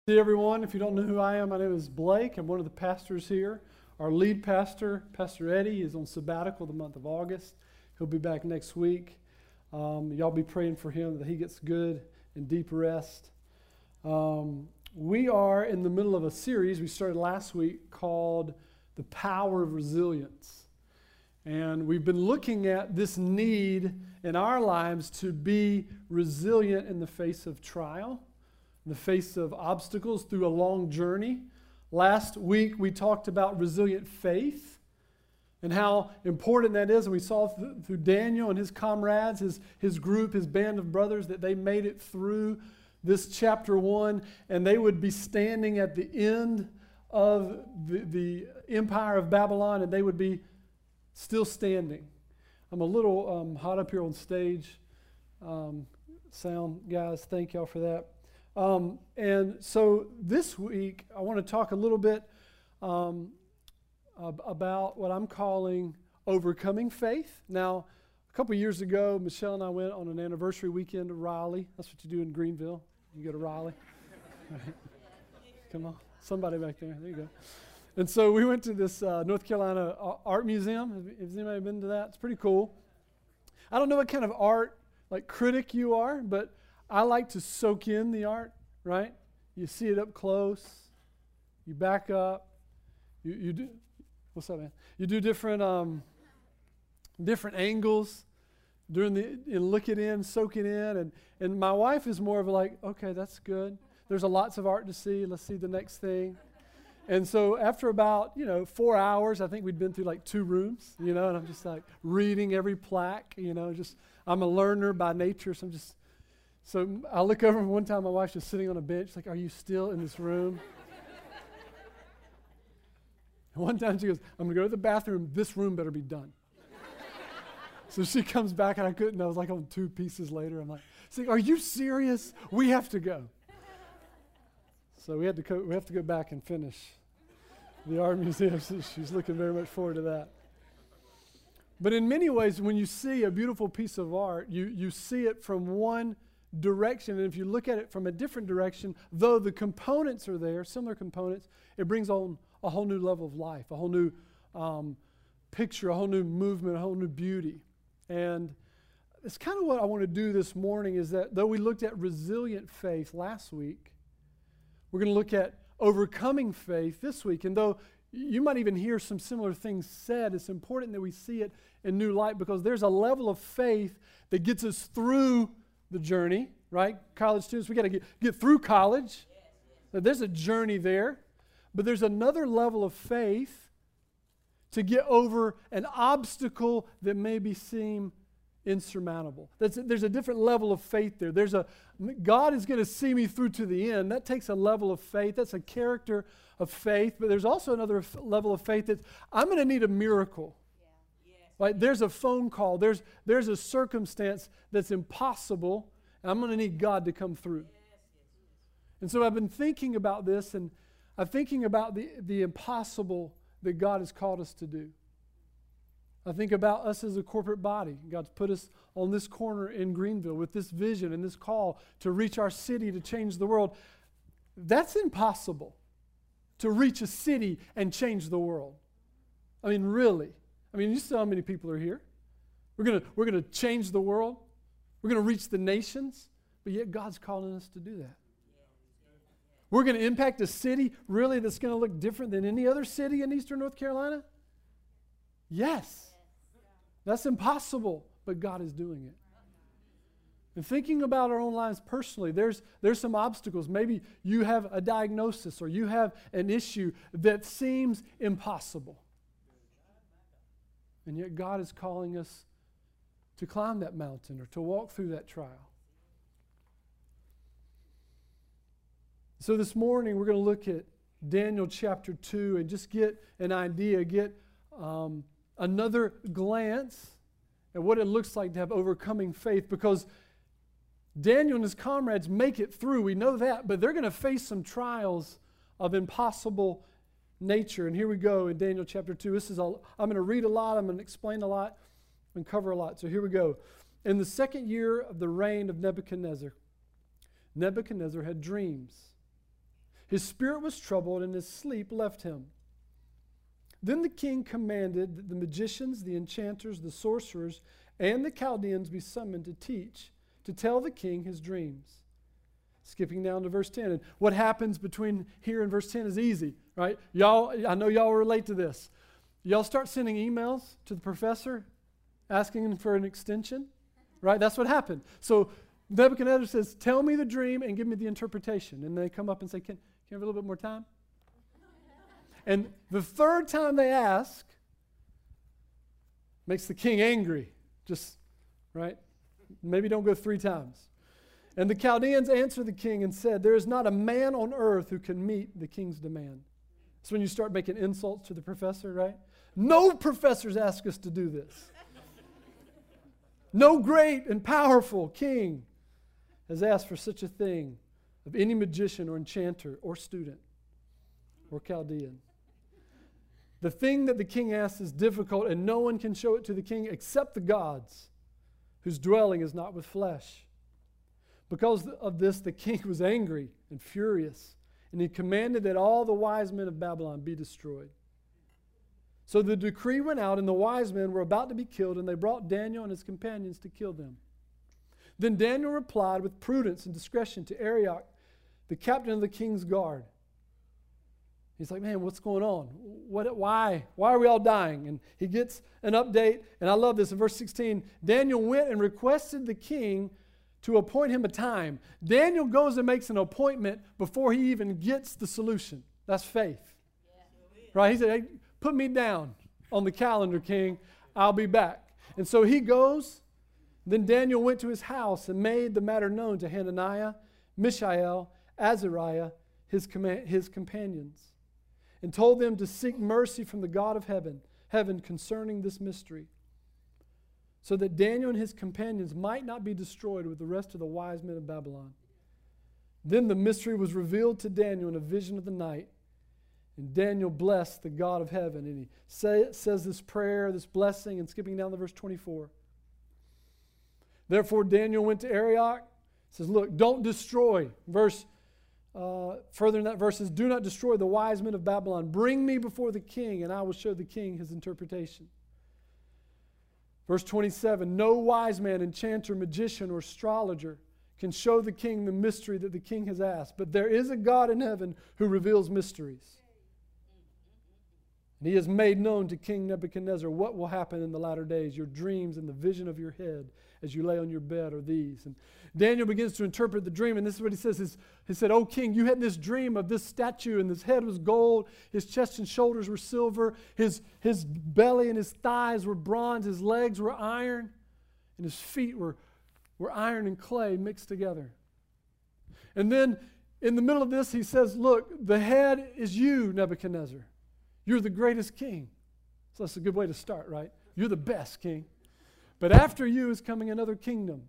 Hey everyone, if you don't know who I am, my name is Blake. I'm one of the pastors here. Our lead pastor, Pastor Eddie, is on sabbatical the month of August. He'll be back next week. Y'all be praying for him that he gets good and deep rest. We are in the middle of a series we started last week called The Power of Resilience. And we've been looking at this need in our lives to be resilient in the face of trial, in the face of obstacles through a long journey. Last week we talked about resilient faith and how important that is. And we saw through Daniel and his comrades, his group, his band of brothers, that they made it through this chapter 1, and they would be standing at the end of the empire of Babylon, and they would be still standing. I'm a little hot up here on stage. Sound guys, thank y'all for that. And so this week, I want to talk a little bit about what I'm calling overcoming faith. Now, a couple years ago, Michelle and I went on an anniversary weekend to Raleigh. That's what you do in Greenville. You go to Raleigh. Come on, somebody back there. There you go. And so we went to this North Carolina art museum. Has anybody been to that? It's pretty cool. I don't know what kind of art critic you are, but I like to soak in the art, right? You see it up close. You back up. You do. What's up, man? You do different angles and look it in, soak it in. And my wife is more of okay, that's good. There's lots of art to see. Let's see the next thing. And so after about 4 hours, I think we'd been through 2 rooms, and I'm just reading every plaque. I'm a learner by nature, so I look over, and one time my wife's just sitting on a bench, are you still in this room? And one time she goes, I'm going to go to the bathroom. This room better be done. So she comes back, and I couldn't. I was on 2 pieces later. I'm are you serious? We have to go. So we have to go back and finish the art museum. So she's looking very much forward to that. But in many ways, when you see a beautiful piece of art, you see it from one direction, and if you look at it from a different direction, though the components are there, similar components, it brings on a whole new level of life, a whole new picture, a whole new movement, a whole new beauty. And it's kind of what I want to do this morning, is that though we looked at resilient faith last week, we're going to look at overcoming faith this week. And though you might even hear some similar things said, it's important that we see it in new light, because there's a level of faith that gets us through the journey, right? College students, we got to get through college. There's a journey there. But there's another level of faith to get over an obstacle that maybe seem insurmountable. There's a different level of faith there. God is going to see me through to the end. That takes a level of faith. That's a character of faith. But there's also another level of faith that I'm going to need a miracle. Right? There's a phone call. There's a circumstance that's impossible, and I'm going to need God to come through. And so I've been thinking about this, and I'm thinking about the impossible that God has called us to do. I think about us as a corporate body. God's put us on this corner in Greenville with this vision and this call to reach our city, to change the world. That's impossible, to reach a city and change the world. I mean, really. You see how many people are here. We're gonna change the world. We're going to reach the nations, but yet God's calling us to do that. We're going to impact a city, really, that's going to look different than any other city in eastern North Carolina? Yes. That's impossible, but God is doing it. And thinking about our own lives personally, there's some obstacles. Maybe you have a diagnosis or you have an issue that seems impossible. And yet God is calling us to climb that mountain or to walk through that trial. So this morning we're going to look at Daniel chapter 2 and just get an idea, get another glance at what it looks like to have overcoming faith, because Daniel and his comrades make it through. We know that, but they're going to face some trials of impossible nature. And here we go in Daniel chapter 2. I'm going to read a lot, I'm going to explain a lot, and cover a lot. So here we go. In the 2nd year of the reign of Nebuchadnezzar, Nebuchadnezzar had dreams. His spirit was troubled, and his sleep left him. Then the king commanded that the magicians, the enchanters, the sorcerers, and the Chaldeans be summoned to teach, to tell the king his dreams. Skipping down to verse 10. And what happens between here and verse 10 is easy, right? Y'all, I know y'all relate to this. Y'all start sending emails to the professor asking him for an extension, right? That's what happened. So Nebuchadnezzar says, tell me the dream and give me the interpretation. And they come up and say, can you have a little bit more time? And the third time they ask makes the king angry. Just, right? Maybe don't go 3 times. And the Chaldeans answered the king and said, there is not a man on earth who can meet the king's demand. That's when you start making insults to the professor, right? No professors ask us to do this. No great and powerful king has asked for such a thing of any magician or enchanter or student or Chaldean. The thing that the king asks is difficult, and no one can show it to the king except the gods, whose dwelling is not with flesh. Because of this, the king was angry and furious, and he commanded that all the wise men of Babylon be destroyed. So the decree went out, and the wise men were about to be killed, and they brought Daniel and his companions to kill them. Then Daniel replied with prudence and discretion to Arioch, the captain of the king's guard. He's like, man, what's going on? Why are we all dying? And he gets an update, and I love this. In verse 16, Daniel went and requested the king to appoint him a time. Daniel goes and makes an appointment before he even gets the solution. That's faith. Yeah. Right? He said, hey, put me down on the calendar, king. I'll be back. And so he goes. Then Daniel went to his house and made the matter known to Hananiah, Mishael, Azariah, his companions, and told them to seek mercy from the God of heaven concerning this mystery, so that Daniel and his companions might not be destroyed with the rest of the wise men of Babylon. Then the mystery was revealed to Daniel in a vision of the night, and Daniel blessed the God of heaven. And he says this prayer, this blessing, and skipping down to verse 24. Therefore Daniel went to Arioch, says, look, don't destroy. Further in that verse says, do not destroy the wise men of Babylon. Bring me before the king, and I will show the king his interpretation. Verse 27, no wise man, enchanter, magician, or astrologer can show the king the mystery that the king has asked. But there is a God in heaven who reveals mysteries. And he has made known to King Nebuchadnezzar what will happen in the latter days. Your dreams and the vision of your head as you lay on your bed are these. And Daniel begins to interpret the dream, and this is what he says. He said, "O king, you had this dream of this statue, and his head was gold, his chest and shoulders were silver, his belly and his thighs were bronze, his legs were iron, and his feet were iron and clay mixed together." And then in the middle of this, he says, look, the head is you, Nebuchadnezzar. You're the greatest king. So that's a good way to start, right? You're the best king. But after you is coming another kingdom.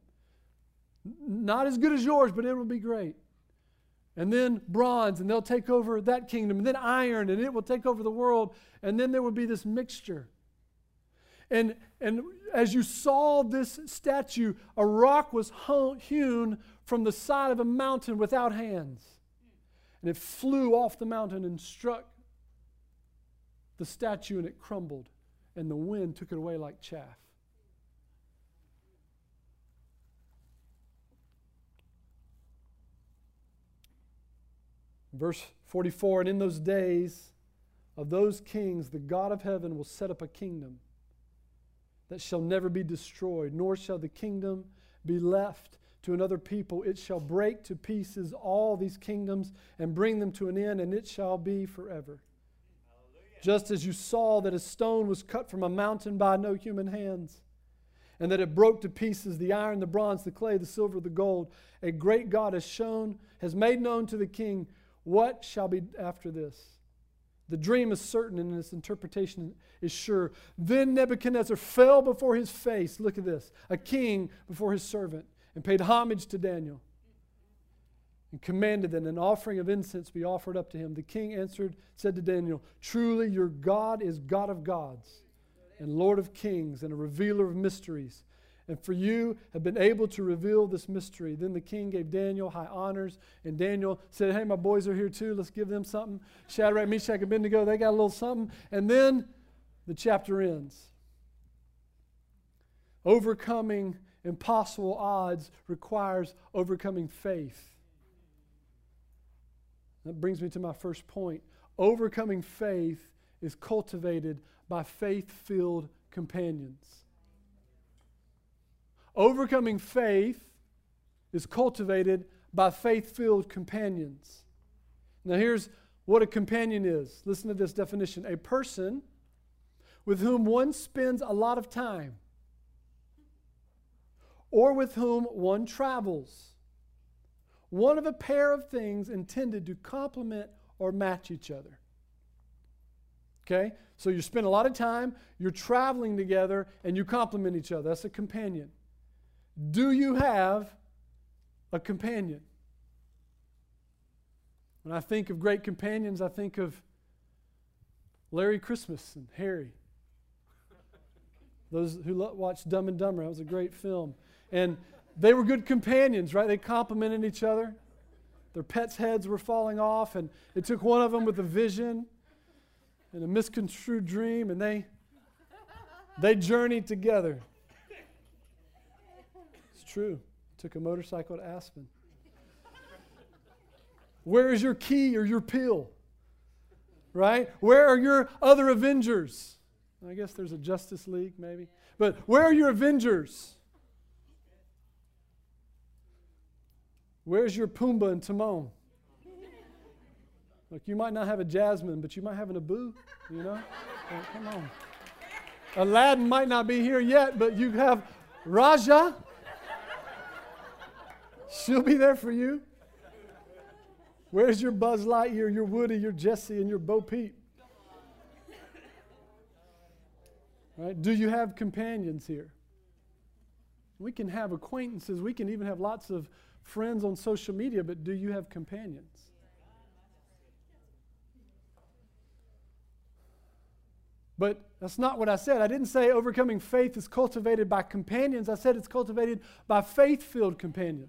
Not as good as yours, but it will be great. And then bronze, and they'll take over that kingdom. And then iron, and it will take over the world. And then there will be this mixture. And as you saw this statue, a rock was hewn from the side of a mountain without hands. And it flew off the mountain and struck the statue, and it crumbled. And the wind took it away like chaff. Verse 44, and in those days of those kings, the God of heaven will set up a kingdom that shall never be destroyed, nor shall the kingdom be left to another people. It shall break to pieces all these kingdoms and bring them to an end, and it shall be forever. Hallelujah. Just as you saw that a stone was cut from a mountain by no human hands, and that it broke to pieces the iron, the bronze, the clay, the silver, the gold, a great God has made known to the king what shall be after this. The dream is certain and its interpretation is sure. Then Nebuchadnezzar fell before his face, look at this, a king before his servant, and paid homage to Daniel, and commanded that an offering of incense be offered up to him. The king said to Daniel, truly your God is God of gods, and Lord of kings, and a revealer of mysteries. and for you have been able to reveal this mystery. Then the king gave Daniel high honors, and Daniel said, hey, my boys are here too. Let's give them something. Shadrach, Meshach, and Abednego, they got a little something. And then the chapter ends. Overcoming impossible odds requires overcoming faith. That brings me to my first point. Overcoming faith is cultivated by faith-filled companions. Overcoming faith is cultivated by faith-filled companions. Now here's what a companion is. Listen to this definition. A person with whom one spends a lot of time, or with whom one travels. One of a pair of things intended to complement or match each other. Okay? So you spend a lot of time, you're traveling together, and you complement each other. That's a companion. Do you have a companion? When I think of great companions, I think of Larry Christmas and Harry. Those who watched Dumb and Dumber, that was a great film. And they were good companions, right? They complimented each other. Their pets' heads were falling off, and it took one of them with a vision and a misconstrued dream, and they journeyed together. It's true. Took a motorcycle to Aspen. Where is your key or your pill? Right? Where are your other Avengers? I guess there's a Justice League, maybe. But where are your Avengers? Where's your Pumbaa and Timon? Look, you might not have a Jasmine, but you might have an Abu, you know? Oh, come on. Aladdin might not be here yet, but you have Raja. She'll be there for you. Where's your Buzz Lightyear, your Woody, your Jesse, and your Bo Peep? Right? Do you have companions here? We can have acquaintances. We can even have lots of friends on social media, but do you have companions? But that's not what I said. I didn't say overcoming faith is cultivated by companions. I said it's cultivated by faith-filled companions.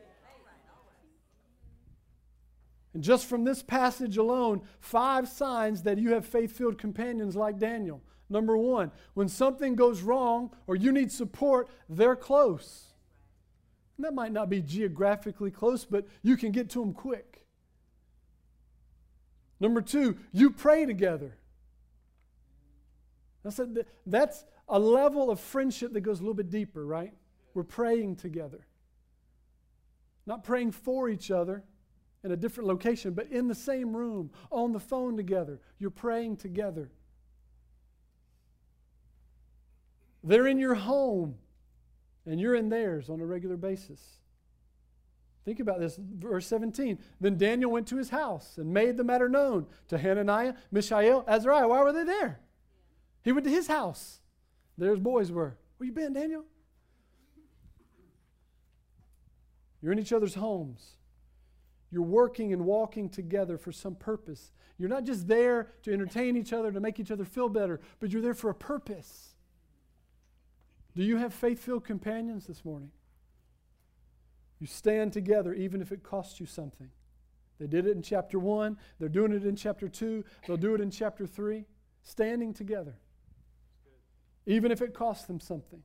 And just from this passage alone, 5 signs that you have faith-filled companions like Daniel. Number 1, when something goes wrong or you need support, they're close. And that might not be geographically close, but you can get to them quick. Number 2, you pray together. That's a level of friendship that goes a little bit deeper, right? We're praying together. Not praying for each other in a different location, but in the same room, on the phone together. You're praying together. They're in your home, and you're in theirs on a regular basis. Think about this, verse 17. Then Daniel went to his house and made the matter known to Hananiah, Mishael, Azariah. Why were they there? He went to his house. There his boys were. Where you been, Daniel? You're in each other's homes. You're working and walking together for some purpose. You're not just there to entertain each other, to make each other feel better, but you're there for a purpose. Do you have faith-filled companions this morning? You stand together even if it costs you something. They did it in chapter 1. They're doing it in chapter 2. They'll do it in chapter 3. Standing together. Even if it costs them something.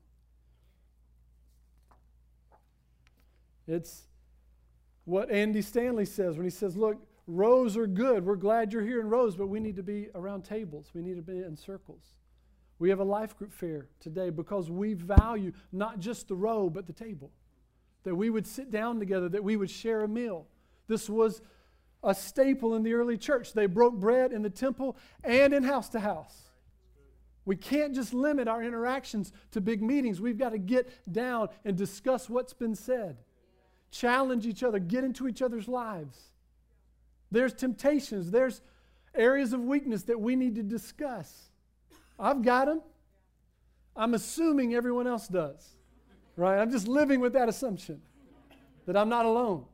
It's what Andy Stanley says when he says, look, rows are good. We're glad you're here in rows, but we need to be around tables. We need to be in circles. We have a life group fair today because we value not just the row, but the table. That we would sit down together, that we would share a meal. This was a staple in the early church. They broke bread in the temple and in house to house. We can't just limit our interactions to big meetings. We've got to get down and discuss what's been said. Challenge each other, get into each other's lives. There's temptations, there's areas of weakness that we need to discuss. I've got them. I'm assuming everyone else does. Right? I'm just living with that assumption that I'm not alone.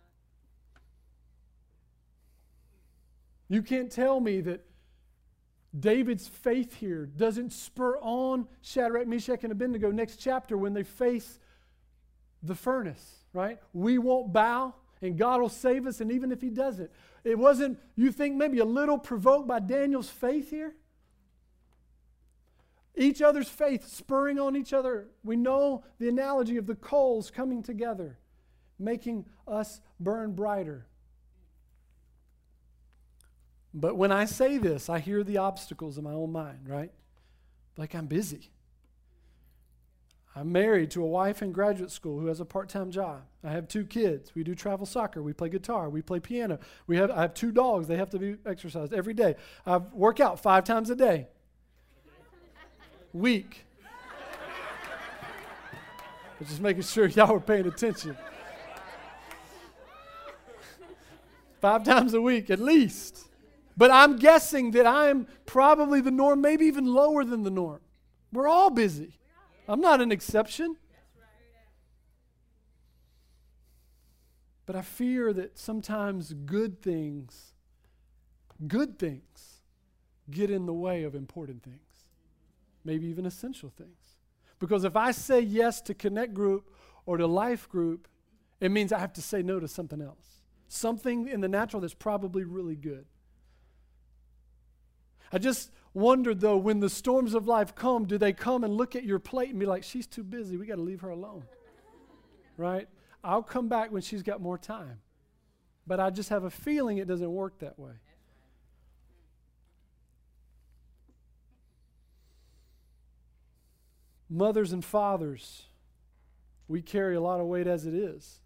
You can't tell me that David's faith here doesn't spur on Shadrach, Meshach, and Abednego next chapter when they face the furnace, right? We won't bow, and God will save us, and even if He doesn't. It wasn't, you think, maybe a little provoked by Daniel's faith here? Each other's faith spurring on each other. We know the analogy of the coals coming together, making us burn brighter. But when I say this, I hear the obstacles in my own mind, right? Like, I'm busy. I'm married to a wife in graduate school who has a part-time job. I have 2 kids. We do travel soccer. We play guitar. We play piano. I have 2 dogs. They have to be exercised every day. I work out 5 times a day. Week. I'm just making sure y'all were paying attention. 5 times a week at least. But I'm guessing that I'm probably the norm, maybe even lower than the norm. We're all busy. I'm not an exception. But I fear that sometimes good things get in the way of important things. Maybe even essential things. Because if I say yes to Connect Group or to Life Group, it means I have to say no to something else. Something in the natural that's probably really good. I just wondered, though, when the storms of life come, do they come and look at your plate and be like, she's too busy, we got to leave her alone, right? I'll come back when she's got more time. But I just have a feeling it doesn't work that way. Mothers and fathers, we carry a lot of weight as it is.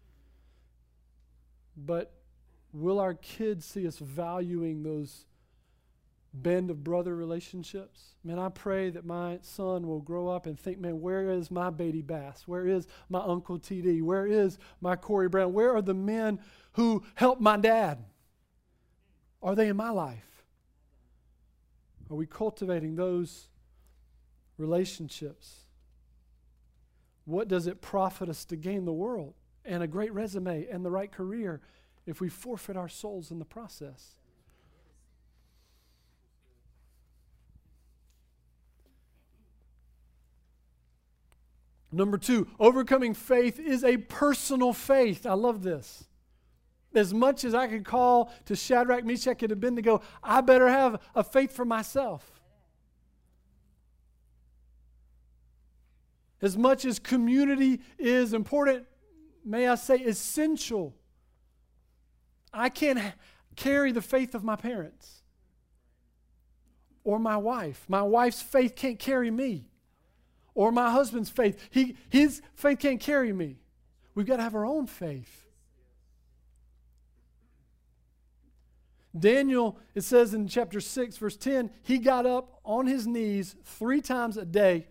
But will our kids see us valuing those band of brother relationships? Man, I pray that my son will grow up and think, man, where is my Beatty Bass? Where is my Uncle TD? Where is my Corey Brown? Where are the men who helped my dad? Are they in my life? Are we cultivating those relationships? What does it profit us to gain the world and a great resume and the right career if we forfeit our souls in the process? Number 2, overcoming faith is a personal faith. I love this. As much as I could call to Shadrach, Meshach, and Abednego, I better have a faith for myself. As much as community is important, may I say essential, I can't carry the faith of my parents or my wife. My wife's faith can't carry me. Or my husband's faith. His faith can't carry me. We've got to have our own faith. Daniel, it says in chapter 6, verse 10, he got up on his knees 3 times a day,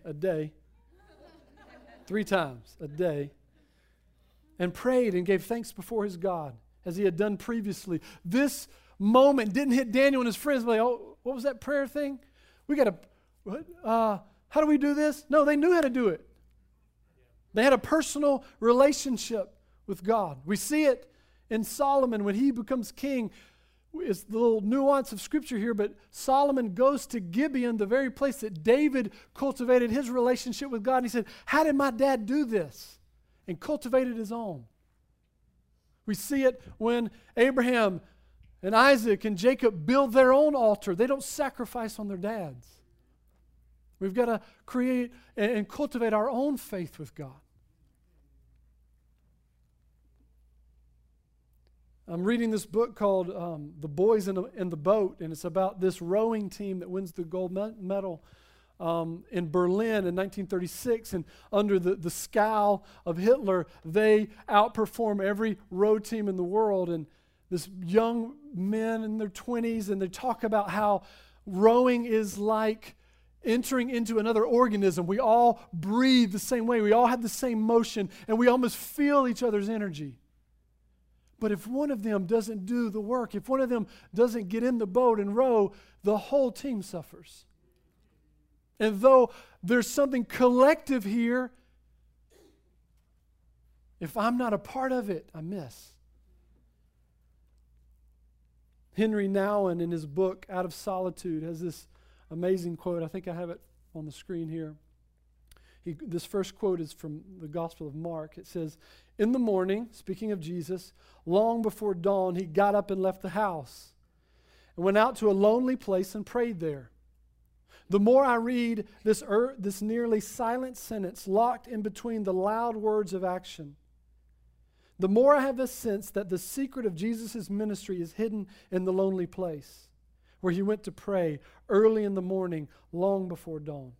3 times a day, and prayed and gave thanks before his God, as he had done previously. This moment didn't hit Daniel and his friends like, oh, what was that prayer thing? We got to, how do we do this? No, they knew how to do it. They had a personal relationship with God. We see it in Solomon when he becomes king. It's the little nuance of Scripture here, but Solomon goes to Gibeon, the very place that David cultivated his relationship with God. And he said, how did my dad do this? And cultivated his own. We see it when Abraham and Isaac and Jacob build their own altar. They don't sacrifice on their dad's. We've got to create and cultivate our own faith with God. I'm reading this book called The Boys in the Boat, and it's about this rowing team that wins the gold medal in Berlin in 1936. And under the scowl of Hitler, they outperform every row team in the world. And this young men in their 20s, and they talk about how rowing is like entering into another organism. We all breathe the same way. We all have the same motion, and we almost feel each other's energy. But if one of them doesn't do the work, if one of them doesn't get in the boat and row, the whole team suffers. And though there's something collective here, if I'm not a part of it, I miss. Henry Nouwen, in his book, Out of Solitude, has this amazing quote. I think I have it on the screen here. This first quote is from the Gospel of Mark. It says, "In the morning," speaking of Jesus, "long before dawn, he got up and left the house and went out to a lonely place and prayed there. The more I read this nearly silent sentence locked in between the loud words of action, the more I have the sense that the secret of Jesus' ministry is hidden in the lonely place where he went to pray early in the morning, long before dawn.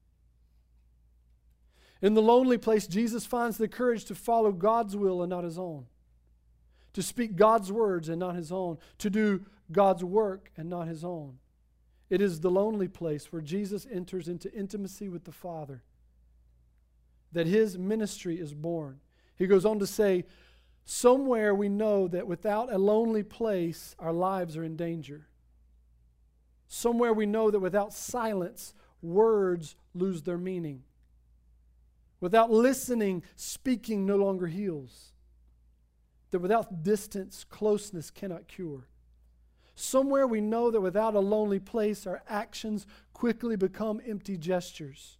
In the lonely place, Jesus finds the courage to follow God's will and not his own, to speak God's words and not his own, to do God's work and not his own. It is the lonely place where Jesus enters into intimacy with the Father that his ministry is born." He goes on to say, "Somewhere we know that without a lonely place, our lives are in danger. Somewhere we know that without silence, words lose their meaning. Without listening, speaking no longer heals. That without distance, closeness cannot cure. Somewhere we know that without a lonely place, our actions quickly become empty gestures."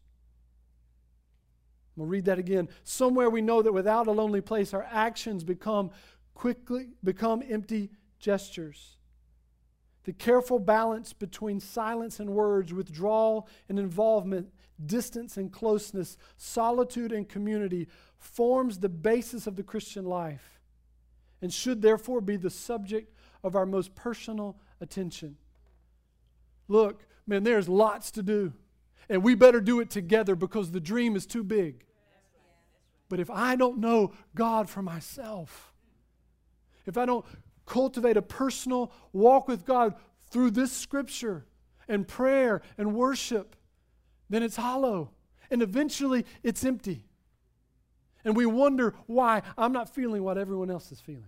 We'll read that again. Somewhere we know that without a lonely place, our actions quickly become empty gestures. The careful balance between silence and words, withdrawal and involvement, distance and closeness, solitude and community forms the basis of the Christian life and should therefore be the subject of our most personal attention. Look, man, there's lots to do, and we better do it together because the dream is too big. But if I don't know God for myself, if I don't cultivate a personal walk with God through this scripture and prayer and worship, then it's hollow. And eventually it's empty. And we wonder why I'm not feeling what everyone else is feeling.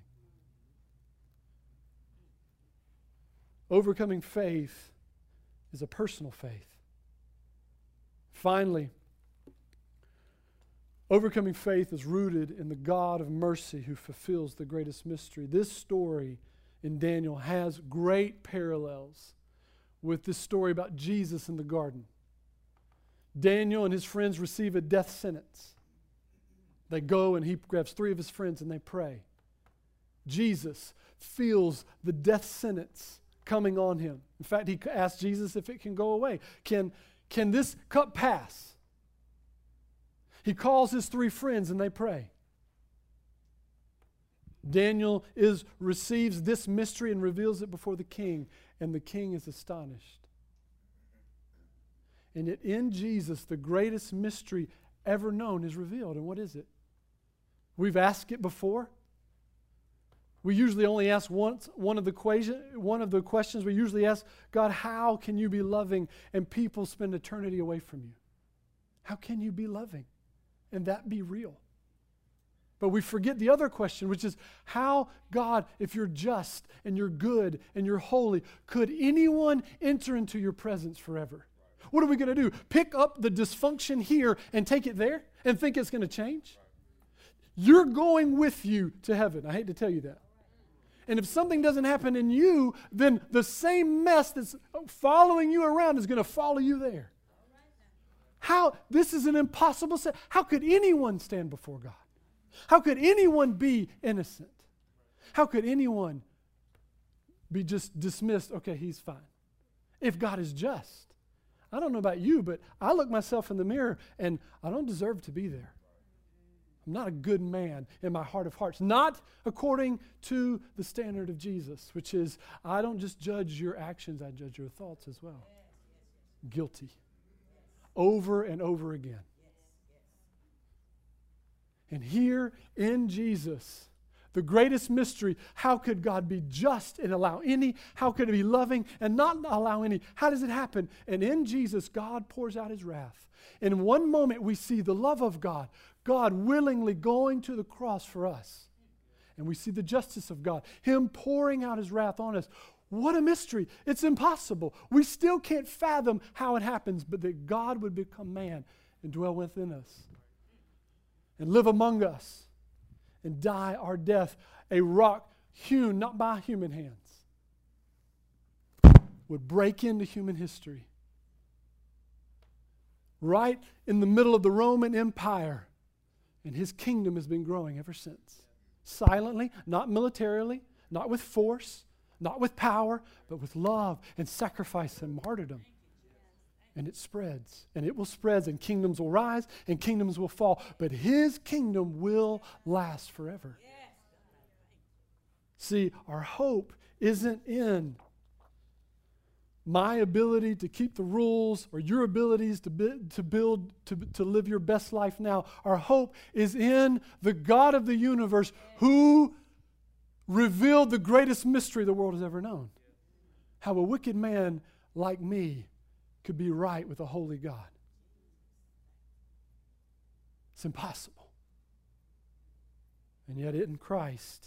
Overcoming faith is a personal faith. Finally, overcoming faith is rooted in the God of mercy who fulfills the greatest mystery. This story in Daniel has great parallels with this story about Jesus in the garden. Daniel and his friends receive a death sentence. They go and he grabs 3 of his friends and they pray. Jesus feels the death sentence coming on him. In fact, he asked Jesus if it can go away. Can this cup pass? He calls his 3 friends and they pray. Daniel receives this mystery and reveals it before the king, and the king is astonished. And yet in Jesus, the greatest mystery ever known is revealed. And what is it? We've asked it before. We usually only ask once. One of the questions we usually ask, God, how can you be loving? And people spend eternity away from you. How can you be loving and that be real? But we forget the other question, which is, how, God, if you're just and you're good and you're holy, could anyone enter into your presence forever? What are we going to do? Pick up the dysfunction here and take it there and think it's going to change? You're going with you to heaven. I hate to tell you that. And if something doesn't happen in you, then the same mess that's following you around is going to follow you there. This is an impossible set. How could anyone stand before God? How could anyone be innocent? How could anyone be just dismissed? Okay, he's fine. If God is just. I don't know about you, but I look myself in the mirror and I don't deserve to be there. I'm not a good man in my heart of hearts. Not according to the standard of Jesus, which is, I don't just judge your actions, I judge your thoughts as well. Guilty. Over and over again. And here in Jesus, the greatest mystery, how could God be just and allow any? How could he be loving and not allow any? How does it happen? And in Jesus, God pours out his wrath. And in one moment, we see the love of God, God willingly going to the cross for us. And we see the justice of God, him pouring out his wrath on us. What a mystery. It's impossible. We still can't fathom how it happens, but that God would become man and dwell within us and live among us and die our death, a rock hewn not by human hands, would break into human history. Right in the middle of the Roman Empire. And his kingdom has been growing ever since. Silently, not militarily, not with force, not with power, but with love and sacrifice and martyrdom. And it spreads, and it will spread, and kingdoms will rise, and kingdoms will fall. But his kingdom will last forever. See, our hope isn't in my ability to keep the rules or your abilities to live your best life now. Our hope is in the God of the universe who revealed the greatest mystery the world has ever known. How a wicked man like me could be right with a holy God. It's impossible. And yet in Christ,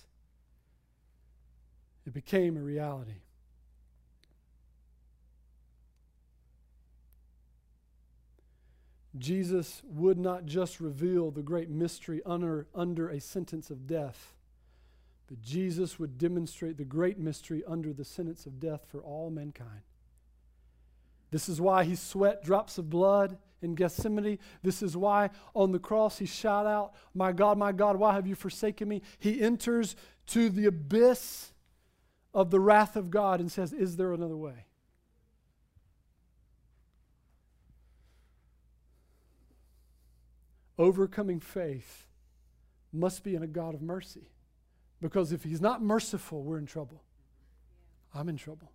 it became a reality. Jesus would not just reveal the great mystery under a sentence of death, but Jesus would demonstrate the great mystery under the sentence of death for all mankind. This is why he sweat drops of blood in Gethsemane. This is why on the cross he shouted out, my God, why have you forsaken me?" He enters to the abyss of the wrath of God and says, "Is there another way?" Overcoming faith must be in a God of mercy. Because if he's not merciful, we're in trouble. I'm in trouble.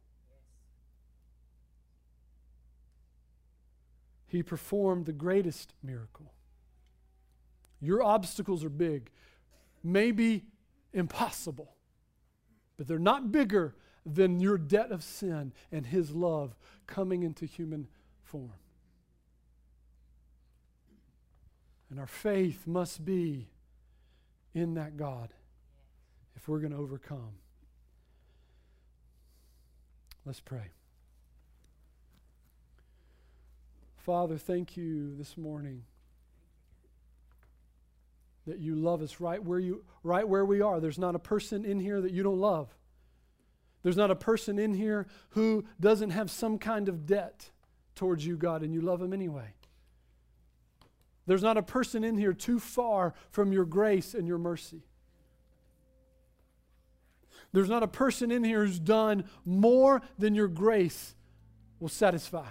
He performed the greatest miracle. Your obstacles are big, maybe impossible, but they're not bigger than your debt of sin and his love coming into human form. And our faith must be in that God if we're going to overcome. Let's pray. Father, thank you this morning that you love us right where we are. There's not a person in here that you don't love. There's not a person in here who doesn't have some kind of debt towards you, God, and you love them anyway. There's not a person in here too far from your grace and your mercy. There's not a person in here who's done more than your grace will satisfy.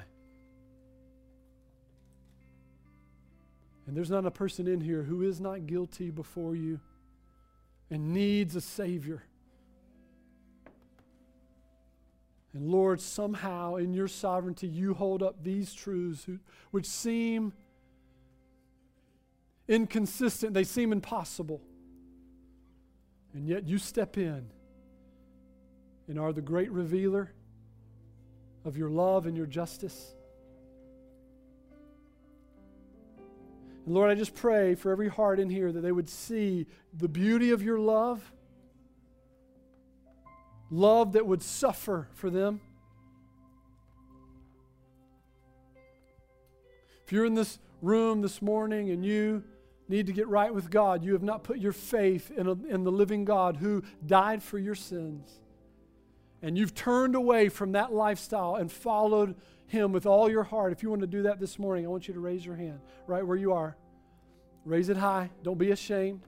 And there's not a person in here who is not guilty before you and needs a Savior. And Lord, somehow in your sovereignty, you hold up these truths which seem inconsistent, they seem impossible. And yet you step in and are the great revealer of your love and your justice. And Lord, I just pray for every heart in here that they would see the beauty of your love that would suffer for them. If you're in this room this morning and you need to get right with God, you have not put your faith in the living God who died for your sins, and you've turned away from that lifestyle and followed him with all your heart. If you want to do that this morning, I want you to raise your hand right where you are. Raise it high. Don't be ashamed.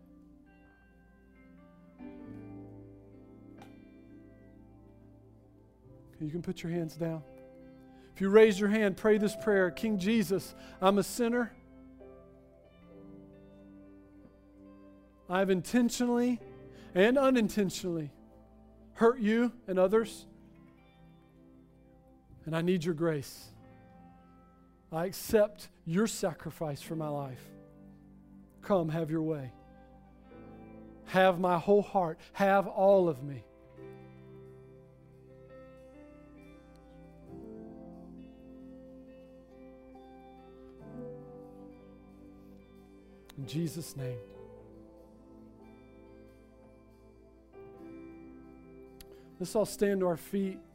You can put your hands down. If you raise your hand, pray this prayer. King Jesus, I'm a sinner. I've intentionally and unintentionally hurt you and others, and I need your grace. I accept your sacrifice for my life. Come, have your way. Have my whole heart. Have all of me. In Jesus' name. Let's all stand to our feet.